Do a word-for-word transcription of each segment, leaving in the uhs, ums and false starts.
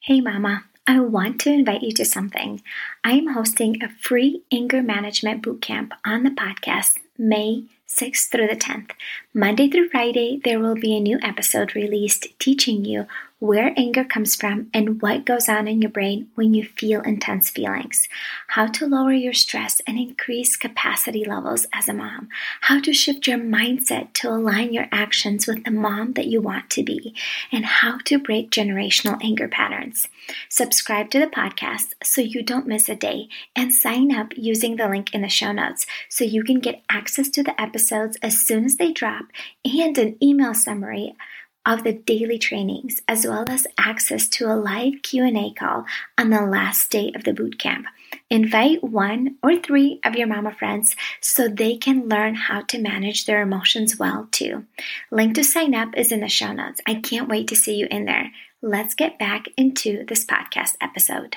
Hey Mama, I want to invite you to something. I am hosting a free anger management bootcamp on the podcast May sixth through the tenth. Monday through Friday, there will be a new episode released teaching you where anger comes from and what goes on in your brain when you feel intense feelings, how to lower your stress and increase capacity levels as a mom, how to shift your mindset to align your actions with the mom that you want to be, and how to break generational anger patterns. Subscribe to the podcast so you don't miss a day, and sign up using the link in the show notes so you can get access to the episodes as soon as they drop and an email summary of the daily trainings, as well as access to a live Q and A call on the last day of the bootcamp. Invite one or three of your mama friends so they can learn how to manage their emotions well too. Link to sign up is in the show notes. I can't wait to see you in there. Let's get back into this podcast episode.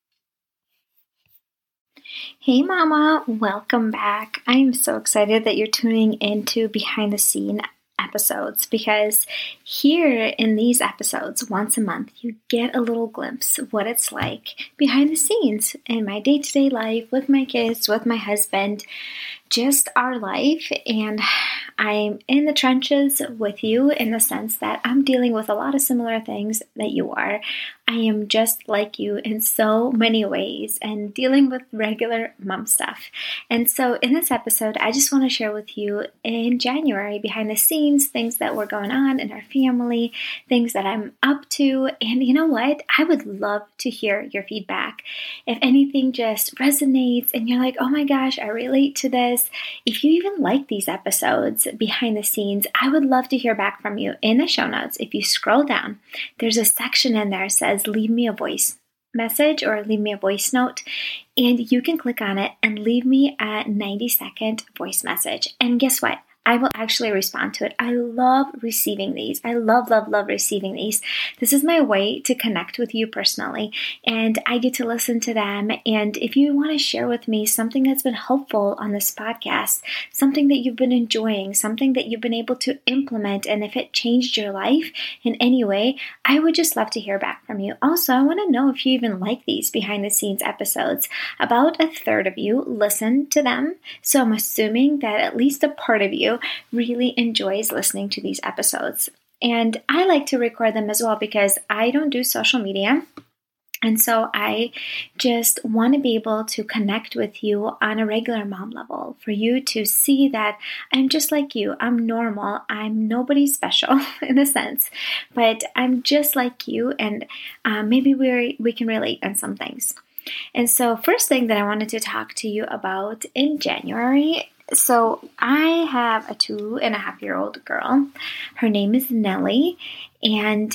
Hey Mama, welcome back. I am so excited that you're tuning into behind the scene episodes, because here in these episodes, once a month, you get a little glimpse of what it's like behind the scenes in my day-to-day life with my kids, with my husband, just our life. And I'm in the trenches with you in the sense that I'm dealing with a lot of similar things that you are. I am just like you in so many ways and dealing with regular mom stuff. And so in this episode, I just want to share with you in January behind the scenes, things that were going on in our family, things that I'm up to. And you know what? I would love to hear your feedback. If anything just resonates and you're like, oh my gosh, I relate to this. If you even like these episodes behind the scenes, I would love to hear back from you. In the show notes, if you scroll down, there's a section in there that says leave me a voice message or leave me a voice note, and you can click on it and leave me a ninety second voice message. And guess what? I will actually respond to it. I love receiving these. I love, love, love receiving these. This is my way to connect with you personally, and I get to listen to them. And if you want to share with me something that's been helpful on this podcast, something that you've been enjoying, something that you've been able to implement, and if it changed your life in any way, I would just love to hear back from you. Also, I want to know if you even like these behind the scenes episodes. About a third of you listen to them, so I'm assuming that at least a part of you really enjoys listening to these episodes. And I like to record them as well because I don't do social media. And so I just want to be able to connect with you on a regular mom level, for you to see that I'm just like you. I'm normal. I'm nobody special in a sense, but I'm just like you, and uh, maybe we we can relate on some things. And so first thing that I wanted to talk to you about in January, so I have a two and a half year old girl. Her name is Nellie, and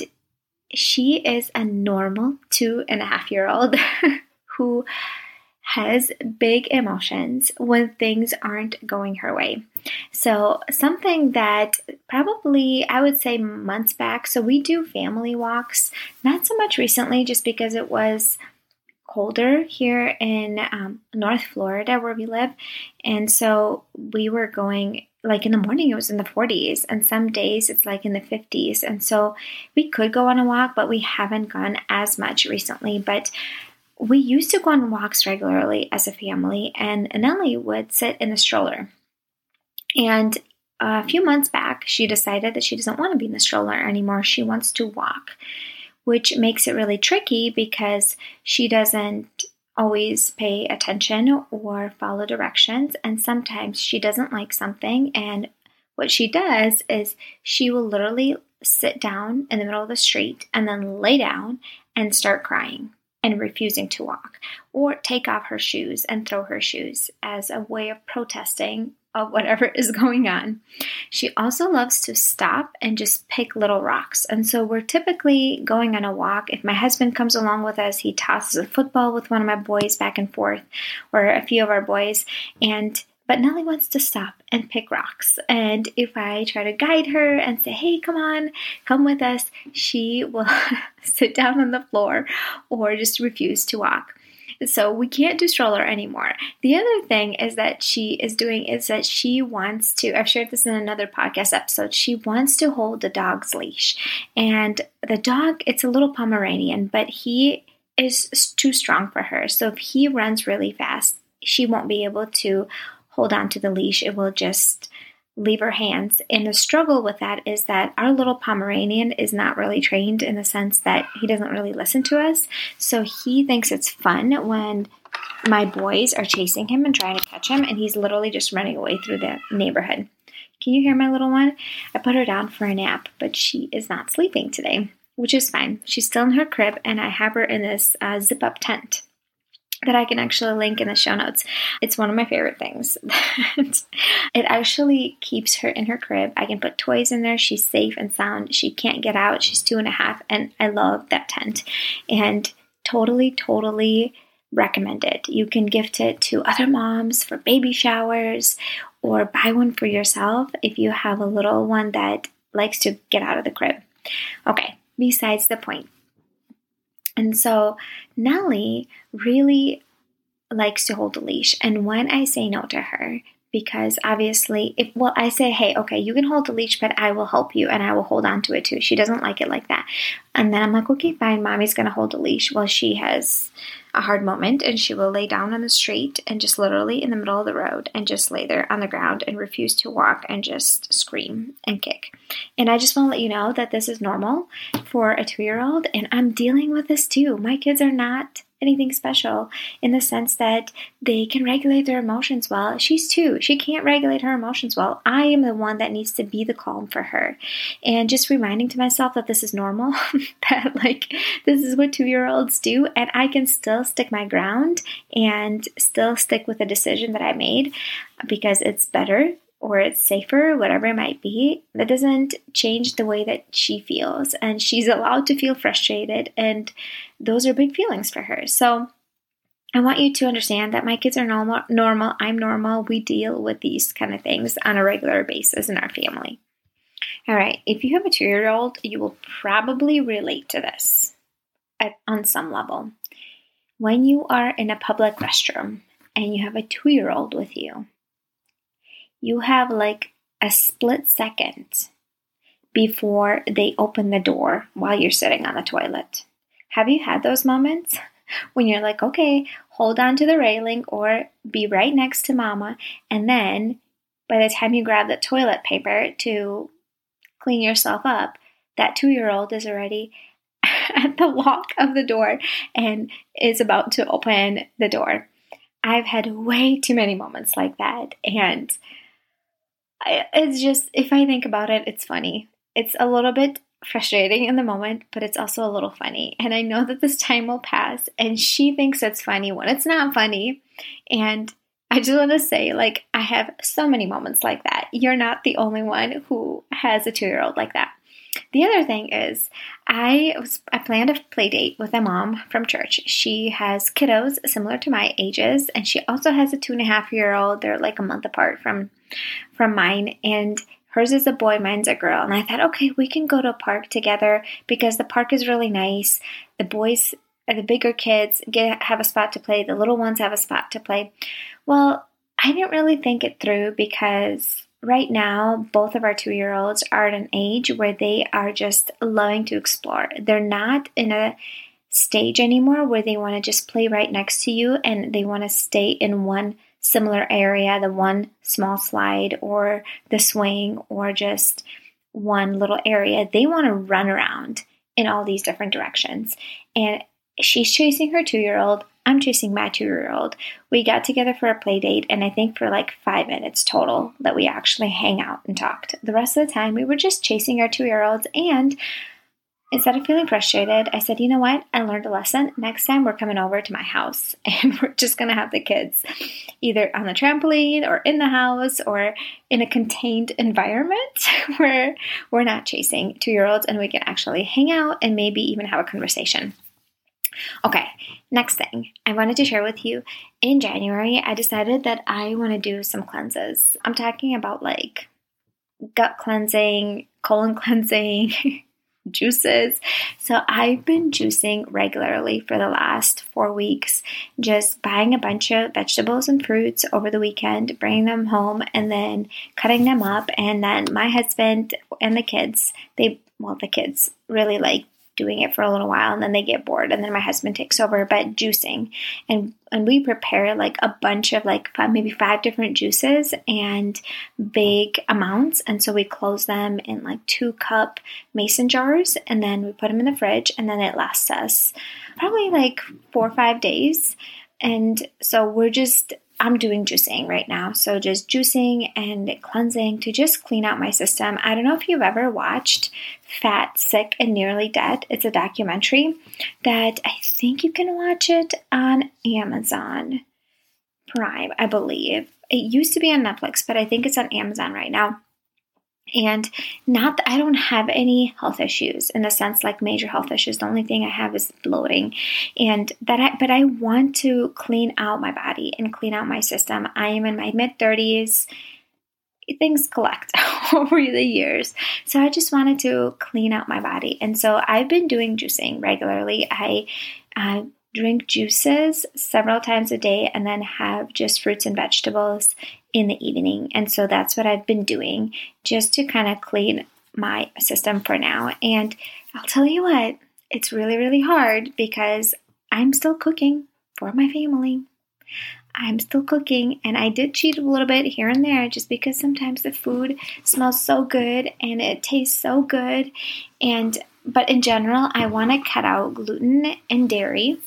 she is a normal two and a half year old who has big emotions when things aren't going her way. So something that probably I would say months back, so we do family walks, not so much recently just because it was colder here in um, North Florida where we live. And so we were going, like in the morning it was in the forties, and some days it's like in the fifties. And so we could go on a walk, but we haven't gone as much recently. But we used to go on walks regularly as a family, and Nellie would sit in the stroller. And a few months back, she decided that she doesn't want to be in the stroller anymore. She wants to walk, which makes it really tricky because she doesn't always pay attention or follow directions. And sometimes she doesn't like something. And what she does is she will literally sit down in the middle of the street and then lay down and start crying and refusing to walk, or take off her shoes and throw her shoes as a way of protesting of whatever is going on. She also loves to stop and just pick little rocks. And so we're typically going on a walk. If my husband comes along with us, he tosses a football with one of my boys back and forth, or a few of our boys. And but Nellie wants to stop and pick rocks. And if I try to guide her and say, hey, come on, come with us, she will sit down on the floor or just refuse to walk. So we can't do stroller anymore. The other thing is that she is doing is that she wants to, I've shared this in another podcast episode, she wants to hold the dog's leash. And the dog, it's a little Pomeranian, but he is too strong for her. So if he runs really fast, she won't be able to hold on to the leash. It will just leave her hands. And the struggle with that is that our little Pomeranian is not really trained in the sense that he doesn't really listen to us. So he thinks it's fun when my boys are chasing him and trying to catch him, and he's literally just running away through the neighborhood. Can you hear my little one? I put her down for a nap, but she is not sleeping today, which is fine. She's still in her crib, and I have her in this uh, zip-up tent that I can actually link in the show notes. It's one of my favorite things. It actually keeps her in her crib. I can put toys in there. She's safe and sound. She can't get out. She's two and a half, and I love that tent. And totally, totally recommend it. You can gift it to other moms for baby showers, or buy one for yourself if you have a little one that likes to get out of the crib. Okay, besides the point. And so Nellie really likes to hold a leash. And when I say no to her, because obviously, if well, I say, hey, okay, you can hold the leash, but I will help you and I will hold on to it too. She doesn't like it like that. And then I'm like, okay, fine, mommy's going to hold the leash. Well, she has a hard moment, and she will lay down on the street and just literally in the middle of the road and just lay there on the ground and refuse to walk and just scream and kick. And I just want to let you know that this is normal for a two-year-old, and I'm dealing with this too. My kids are not anything special in the sense that they can regulate their emotions well. She's two. She can't regulate her emotions well. I am the one that needs to be the calm for her. And just reminding to myself that this is normal, that like this is what two-year-olds do, and I can still stick my ground and still stick with the decision that I made because it's better or it's safer, whatever it might be. That doesn't change the way that she feels, and she's allowed to feel frustrated, and those are big feelings for her. So I want you to understand that my kids are normal, normal. I'm normal. We deal with these kind of things on a regular basis in our family. All right, if you have a two-year-old, you will probably relate to this at, on some level. When you are in a public restroom and you have a two-year-old with you, you have like a split second before they open the door while you're sitting on the toilet. Have you had those moments when you're like, okay, hold on to the railing or be right next to mama, and then by the time you grab the toilet paper to clean yourself up, that two-year-old is already at the lock of the door and is about to open the door? I've had way too many moments like that, and I, it's just, if I think about it, it's funny. It's a little bit frustrating in the moment, but it's also a little funny. And I know that this time will pass, and she thinks it's funny when it's not funny. And I just want to say, like, I have so many moments like that. You're not the only one who has a two-year-old like that. The other thing is, I was I planned a play date with a mom from church. She has kiddos similar to my ages, and she also has a two and a half year old. They're like a month apart from from mine, and hers is a boy, mine's a girl. And I thought, okay, we can go to a park together because the park is really nice. The boys, the bigger kids, get have a spot to play. The little ones have a spot to play. Well, I didn't really think it through because right now, both of our two-year-olds are at an age where they are just loving to explore. They're not in a stage anymore where they want to just play right next to you and they want to stay in one similar area, the one small slide or the swing or just one little area. They want to run around in all these different directions. And she's chasing her two-year-old. I'm chasing my two-year-old. We got together for a play date, and I think for like five minutes total that we actually hang out and talked. The rest of the time, we were just chasing our two-year-olds, and instead of feeling frustrated, I said, you know what? I learned a lesson. Next time, we're coming over to my house, and we're just going to have the kids either on the trampoline or in the house or in a contained environment where we're not chasing two-year-olds, and we can actually hang out and maybe even have a conversation. Okay, next thing I wanted to share with you. In January, I decided that I want to do some cleanses. I'm talking about like gut cleansing, colon cleansing, juices. So I've been juicing regularly for the last four weeks, just buying a bunch of vegetables and fruits over the weekend, bringing them home, and then cutting them up. And then my husband and the kids, they, well, the kids really like doing it for a little while, and then they get bored, and then my husband takes over, but juicing. And and we prepare like a bunch of like five, maybe five different juices and big amounts. And so we close them in like two cup mason jars, and then we put them in the fridge, and then it lasts us probably like four or five days. And so we're just, I'm doing juicing right now. So just juicing and cleansing to just clean out my system. I don't know if you've ever watched Fat, Sick, and Nearly Dead. It's a documentary that I think you can watch it on Amazon Prime, I believe. It used to be on Netflix, but I think it's on Amazon right now. And not that I don't have any health issues in a sense, like major health issues. The only thing I have is bloating, and that I, but I want to clean out my body and clean out my system. I am in my mid thirties. Things collect over the years. So I just wanted to clean out my body. And so I've been doing juicing regularly. I uh, drink juices several times a day and then have just fruits and vegetables in the evening. And so that's what I've been doing just to kind of clean my system for now. And I'll tell you what, it's really, really hard because I'm still cooking for my family. I'm still cooking, and I did cheat a little bit here and there just because sometimes the food smells so good and it tastes so good. And but in general, I want to cut out gluten and dairy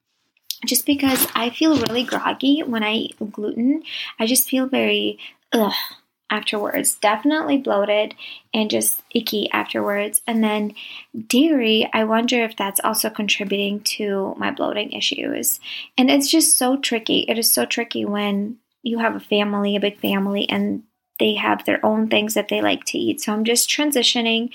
just because I feel really groggy when I eat gluten. I just feel very ugh afterwards, definitely bloated and just icky afterwards. And then dairy, I wonder if that's also contributing to my bloating issues. And it's just so tricky. It is so tricky when you have a family, a big family, and they have their own things that they like to eat. So I'm just transitioning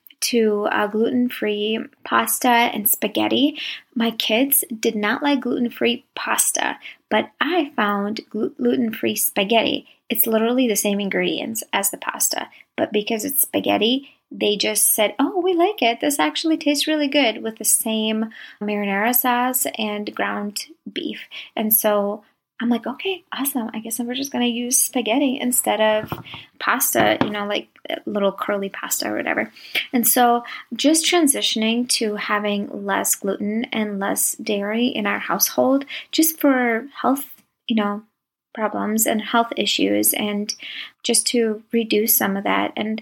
to uh, gluten-free pasta and spaghetti. My kids did not like gluten-free pasta, but I found gluten-free spaghetti. It's literally the same ingredients as the pasta, but because it's spaghetti, they just said, oh, we like it. This actually tastes really good with the same marinara sauce and ground beef. And so I'm like, okay, awesome. I guess we're just going to use spaghetti instead of pasta, you know, like little curly pasta or whatever. And so just transitioning to having less gluten and less dairy in our household, just for health, you know, problems and health issues, and just to reduce some of that. And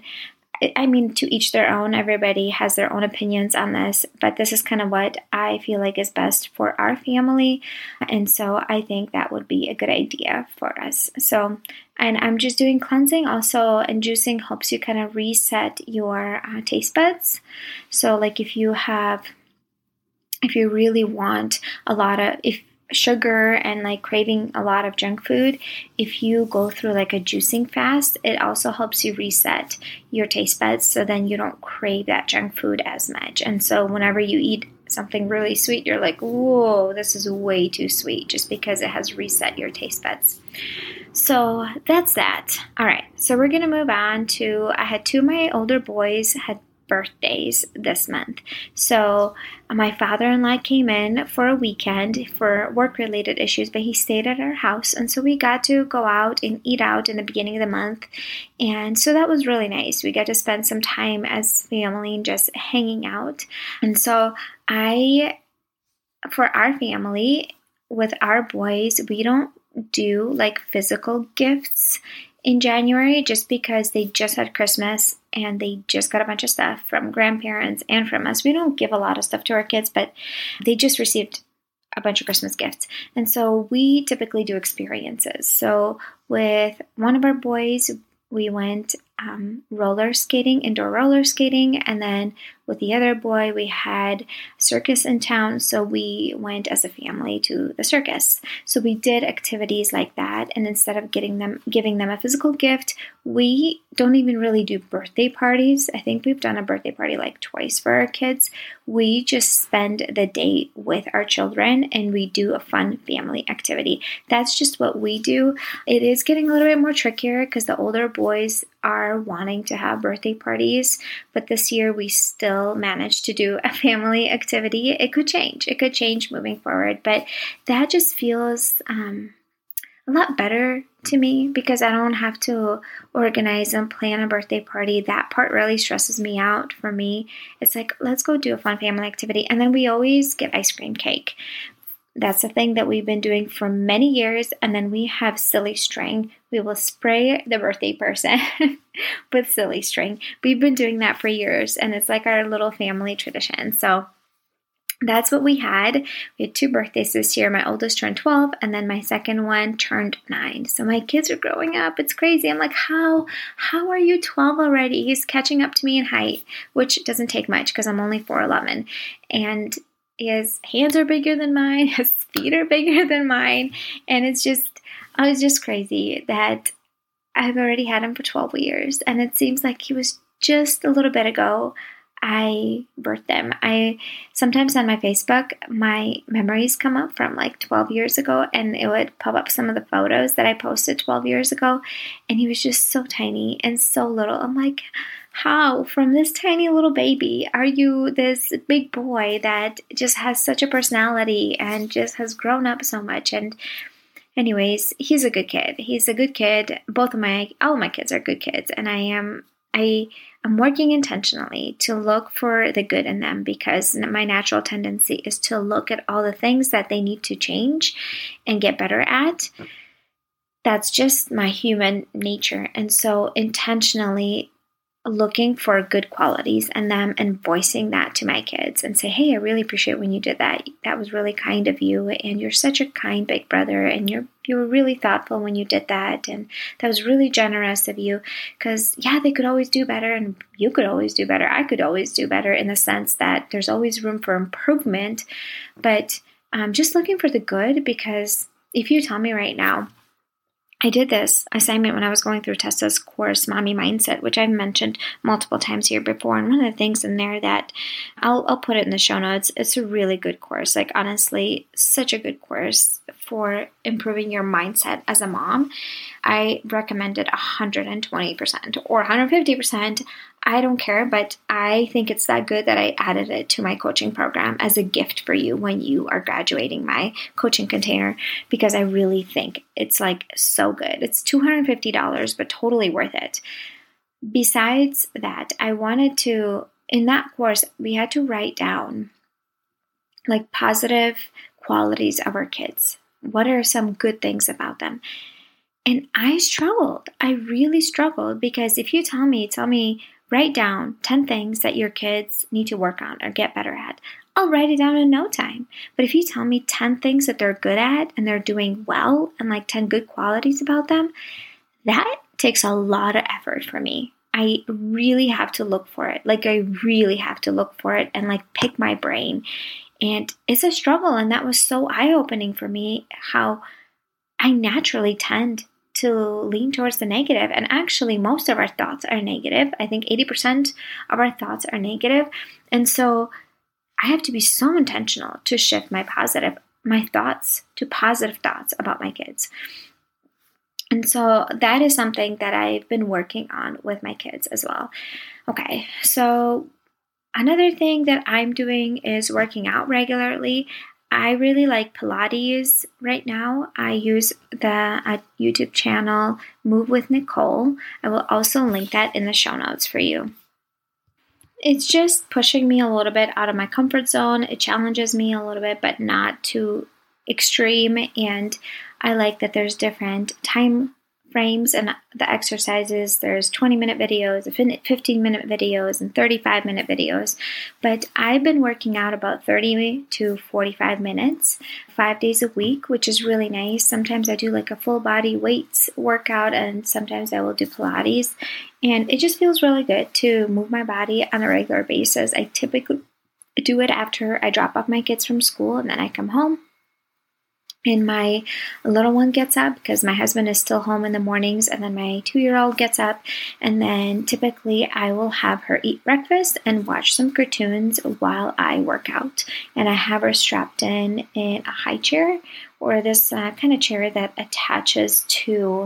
I mean, to each their own. Everybody has their own opinions on this, but this is kind of what I feel like is best for our family. And so I think that would be a good idea for us. So, and I'm just doing cleansing also, and juicing helps you kind of reset your uh, taste buds. So like if you have, if you really want a lot of, if sugar and like craving a lot of junk food, if you go through like a juicing fast, it also helps you reset your taste buds, so then you don't crave that junk food as much. And so whenever you eat something really sweet, you're like, whoa, this is way too sweet, just because it has reset your taste buds. So that's that. All right, so we're gonna move on to, I had two of my older boys had birthdays this month. So my father-in-law came in for a weekend for work-related issues, but he stayed at our house. And so we got to go out and eat out in the beginning of the month. And so that was really nice. We got to spend some time as family and just hanging out. And so I, for our family, with our boys, we don't do like physical gifts in January, just because they just had Christmas and they just got a bunch of stuff from grandparents and from us. We don't give a lot of stuff to our kids, but they just received a bunch of Christmas gifts. And so we typically do experiences. So with one of our boys, we went um, roller skating, indoor roller skating. And then with the other boy, we had circus in town. So we went as a family to the circus. So we did activities like that. And instead of getting them, giving them a physical gift, we don't even really do birthday parties. I think we've done a birthday party like twice for our kids. We just spend the day with our children and we do a fun family activity. That's just what we do. It is getting a little bit more trickier because the older boys are wanting to have birthday parties, but this year we still managed to do a family activity. It could change. It could change moving forward, but that just feels um, a lot better to me because I don't have to organize and plan a birthday party. That part really stresses me out for me. It's like, let's go do a fun family activity. And then we always get ice cream cake. That's the thing that we've been doing for many years. And then we have silly string. We will spray the birthday person with silly string. We've been doing that for years, and it's like our little family tradition. So that's what we had. We had two birthdays this year. My oldest turned twelve, and then my second one turned nine. So my kids are growing up. It's crazy. I'm like, how, how are you twelve already? He's catching up to me in height, which doesn't take much because I'm only four eleven. And his hands are bigger than mine. His feet are bigger than mine. And it's just, I was just crazy that I've already had him for twelve years. And it seems like he was just a little bit ago I birthed them. I sometimes on my Facebook, my memories come up from like twelve years ago, and it would pop up some of the photos that I posted twelve years ago, and he was just so tiny and so little. I'm like, how from this tiny little baby are you this big boy that just has such a personality and just has grown up so much? And anyways, he's a good kid. He's a good kid. Both of my, all of my kids are good kids, and I am, I am working intentionally to look for the good in them because my natural tendency is to look at all the things that they need to change and get better at. That's just my human nature. And so intentionally looking for good qualities in them and voicing that to my kids and say, hey, I really appreciate when you did that. That was really kind of you. And you're such a kind big brother. And you're, you were really thoughtful when you did that. And that was really generous of you because, yeah, they could always do better. And you could always do better. I could always do better in the sense that there's always room for improvement. But um, just looking for the good, because if you tell me right now, I did this assignment when I was going through Tessa's course, Mommy Mindset, which I've mentioned multiple times here before. And one of the things in there that I'll, I'll put it in the show notes, it's a really good course. Like, honestly, such a good course for improving your mindset as a mom. I recommend it one hundred twenty percent or one hundred fifty percent. I don't care, but I think it's that good that I added it to my coaching program as a gift for you when you are graduating my coaching container, because I really think it's like so good. It's two hundred fifty dollars, but totally worth it. Besides that, I wanted to, in that course, we had to write down like positive qualities of our kids. What are some good things about them? And I struggled. I really struggled because if you tell me, tell me, write down ten things that your kids need to work on or get better at, I'll write it down in no time. But if you tell me ten things that they're good at and they're doing well and like ten good qualities about them, that takes a lot of effort for me. I really have to look for it. Like I really have to look for it and like pick my brain. And it's a struggle. And that was so eye-opening for me how I naturally tend to lean towards the negative. And actually, most of our thoughts are negative. I think eighty percent of our thoughts are negative. And so I have to be so intentional to shift my positive, my thoughts to positive thoughts about my kids. And so that is something that I've been working on with my kids as well. Okay, so another thing that I'm doing is working out regularly. I really like Pilates right now. I use the uh, YouTube channel Move with Nicole. I will also link that in the show notes for you. It's just pushing me a little bit out of my comfort zone. It challenges me a little bit, but not too extreme. And I like that there's different time frames and the exercises. There's twenty minute videos, fifteen minute videos, and thirty-five minute videos. But I've been working out about thirty to forty-five minutes, five days a week, which is really nice. Sometimes I do like a full body weights workout, and sometimes I will do Pilates. And it just feels really good to move my body on a regular basis. I typically do it after I drop off my kids from school, and then I come home. And my little one gets up because my husband is still home in the mornings, and then my two-year-old gets up, and then typically I will have her eat breakfast and watch some cartoons while I work out. And I have her strapped in in a high chair, or this uh, kind of chair that attaches to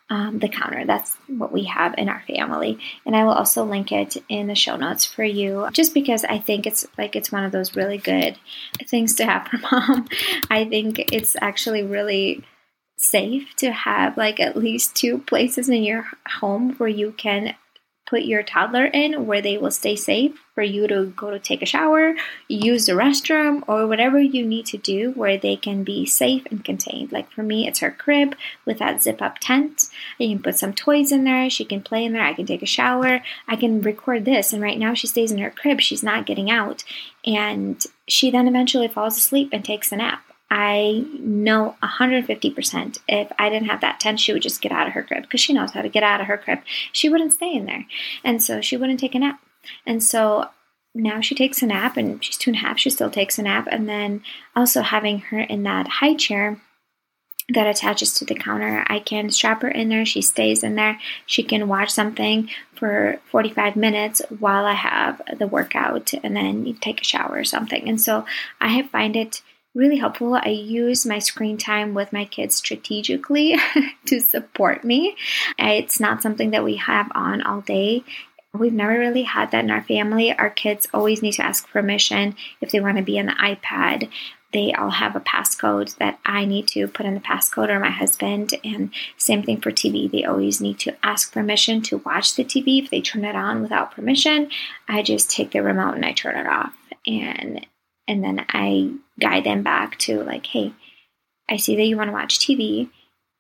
um, the counter. That's what we have in our family. And I will also link it in the show notes for you, just because I think it's like it's one of those really good things to have for mom. I think it's actually really safe to have like at least two places in your home where you can put your toddler in, where they will stay safe for you to go to take a shower, use the restroom, or whatever you need to do where they can be safe and contained. Like for me, it's her crib with that zip-up tent. You can put some toys in there. She can play in there. I can take a shower. I can record this. And right now she stays in her crib. She's not getting out. And she then eventually falls asleep and takes a nap. I know one hundred fifty percent if I didn't have that tent, she would just get out of her crib because she knows how to get out of her crib. She wouldn't stay in there. And so she wouldn't take a nap. And so now she takes a nap, and she's two and a half. She still takes a nap. And then also having her in that high chair that attaches to the counter, I can strap her in there. She stays in there. She can watch something for forty-five minutes while I have the workout, and then take a shower or something. And so I find it really helpful. I use my screen time with my kids strategically to support me. It's not something that we have on all day. We've never really had that in our family. Our kids always need to ask permission if they want to be on the iPad. They all have a passcode that I need to put in the passcode, or my husband. And same thing for T V. They always need to ask permission to watch the T V. If they turn it on without permission, I just take the remote and I turn it off. And And then I guide them back to like, hey, I see that you want to watch T V.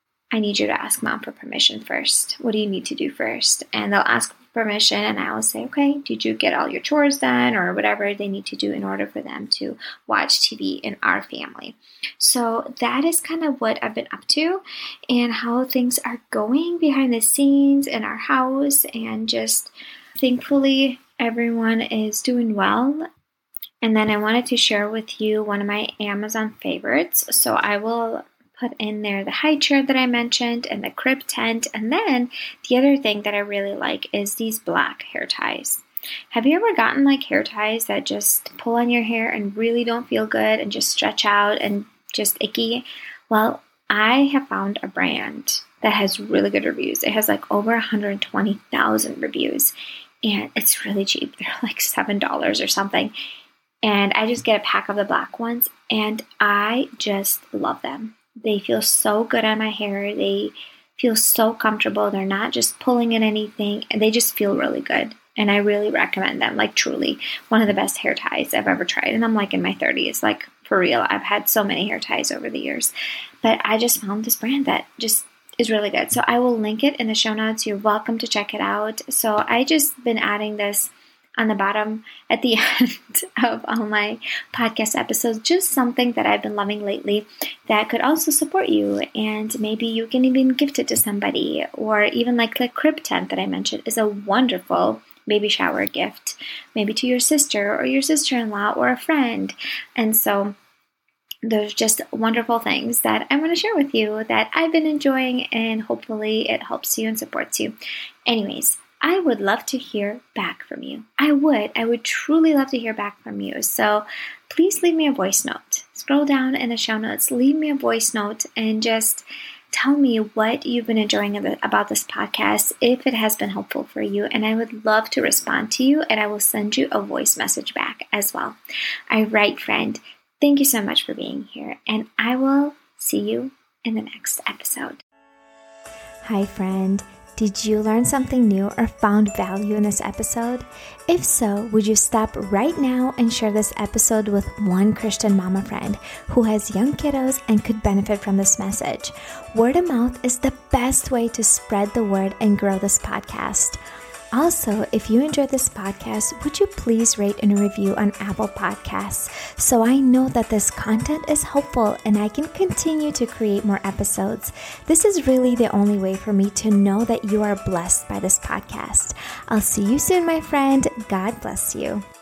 I need you to ask mom for permission first. What do you need to do first? And they'll ask for permission, and I will say, okay, did you get all your chores done, or whatever they need to do in order for them to watch T V in our family. So that is kind of what I've been up to and how things are going behind the scenes in our house. And just thankfully, everyone is doing well. And then I wanted to share with you one of my Amazon favorites. So I will put in there the high chair that I mentioned and the crib tent. And then the other thing that I really like is these black hair ties. Have you ever gotten like hair ties that just pull on your hair and really don't feel good and just stretch out and just icky? Well, I have found a brand that has really good reviews. It has like over one hundred twenty thousand reviews, and it's really cheap. They're like seven dollars or something. And I just get a pack of the black ones, and I just love them. They feel so good on my hair. They feel so comfortable. They're not just pulling at anything, and they just feel really good. And I really recommend them, like truly one of the best hair ties I've ever tried. And I'm like in my thirties, like for real. I've had so many hair ties over the years. But I just found this brand that just is really good. So I will link it in the show notes. You're welcome to check it out. So I just been adding this on the bottom at the end of all my podcast episodes, just something that I've been loving lately that could also support you. And maybe you can even gift it to somebody, or even like the crib tent that I mentioned is a wonderful baby shower gift, maybe to your sister or your sister-in-law or a friend. And so there's just wonderful things that I want to share with you that I've been enjoying, and hopefully it helps you and supports you. Anyways, I would love to hear back from you. I would. I would truly love to hear back from you. So please leave me a voice note. Scroll down in the show notes. Leave me a voice note and just tell me what you've been enjoying about this podcast, if it has been helpful for you. And I would love to respond to you, and I will send you a voice message back as well. All right, friend. Thank you so much for being here, and I will see you in the next episode. Hi, friend. Did you learn something new or found value in this episode? If so, would you stop right now and share this episode with one Christian mama friend who has young kiddos and could benefit from this message? Word of mouth is the best way to spread the word and grow this podcast. Also, if you enjoyed this podcast, would you please rate and review on Apple Podcasts so I know that this content is helpful and I can continue to create more episodes. This is really the only way for me to know that you are blessed by this podcast. I'll see you soon, my friend. God bless you.